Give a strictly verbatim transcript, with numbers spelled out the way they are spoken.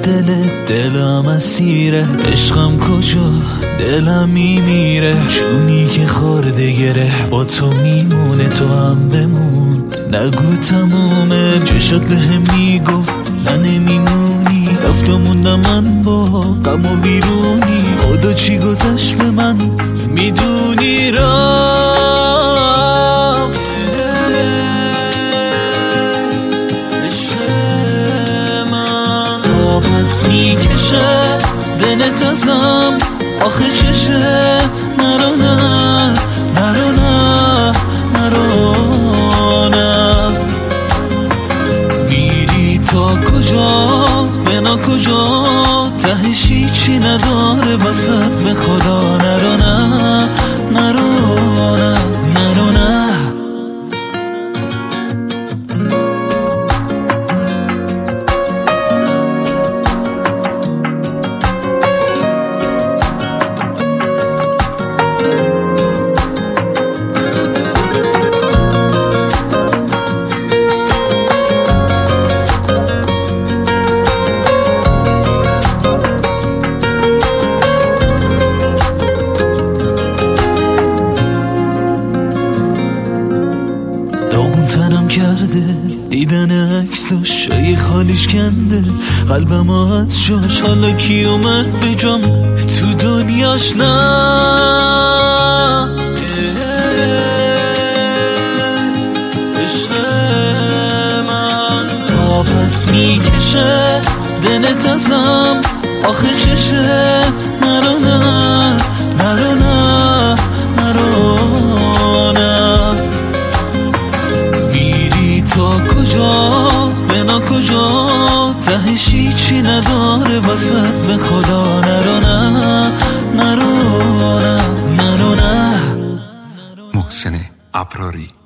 دلت دلم اسیره، عشقم کجا دلم میمیره، جونی که خورده گره با تو میمونه، تو هم بمون نگو تمومه. چشات به هم میگفت نه نمیمونی، رفت و موندم من با غم و بیرونی، خدا چی گذشت به من میدونی. رفت من تا پس میکشه دلت ازم، آخه چشه نرو نه نرو نه نرو نه. میری تا کجا بنا کجا، تهش هیچی نداره وسط به خدا. نرو نه نرو نه نرو نه. تنم کرده دیدن عکساش، شای خالیش کنده قلبم از جاش. حالا کی اومد به جام تو دنیاش؟ نه عشق من تا پس میکشه دلت ازم، آخه چشه نرو نه نرو نه نرو نه. تا کجا بنا کجا، تهش هیچی نداره وسط به خدا. نرو نه نرو نه نرو نه. محسن ابراری.